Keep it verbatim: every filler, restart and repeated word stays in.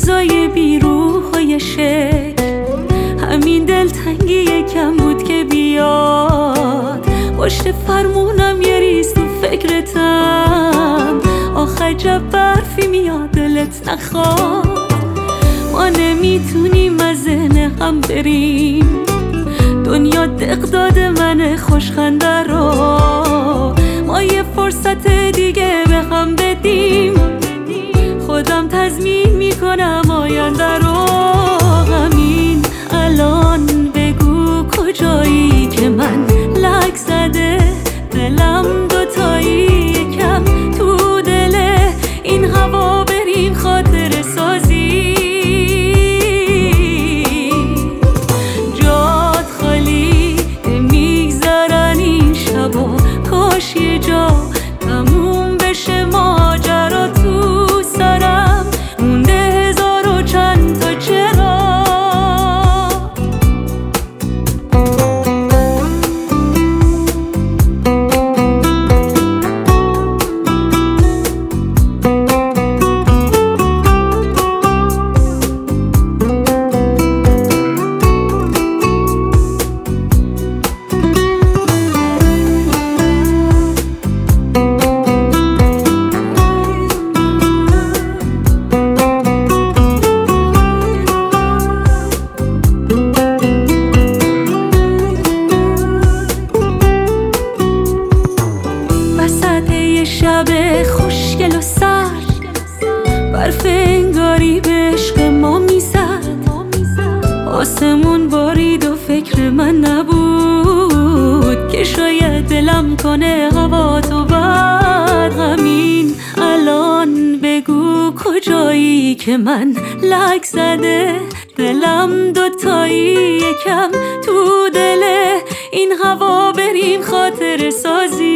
روزای بیروح و یه شکل، همین دلتنگی یکم بود که بیاد. پشت فرمونم یه ریز تو فکرتم، آخ عجب برفی میاد دلت نخواد. ما نمیتونیم از ذهن هم بریم، دنیا دق داده من خوشخنده رو. ما یه فرصت دیگه به هم بدیم، خودم تضمین میکنم آینده رو. همین الان بگو کجایی که من لک زده دلم دوتایی، یکم تو دل این هوا بریم خاطر سازی. جاد خالی میگذرن این شبا، کاش یه جا تموم بشه ماجرا. تو سرم مونده هزار و چند تا چرا. شب خوشگل و سرد، برف انگاری به عشق ما میزد. آسمون بارید و فکر من نبود که شاید دلم کنه هوا تو بد. همین الان بگو کجایی که من لک زده دلم دوتایی، یکم تو دل این هوا بریم خاطر سازی.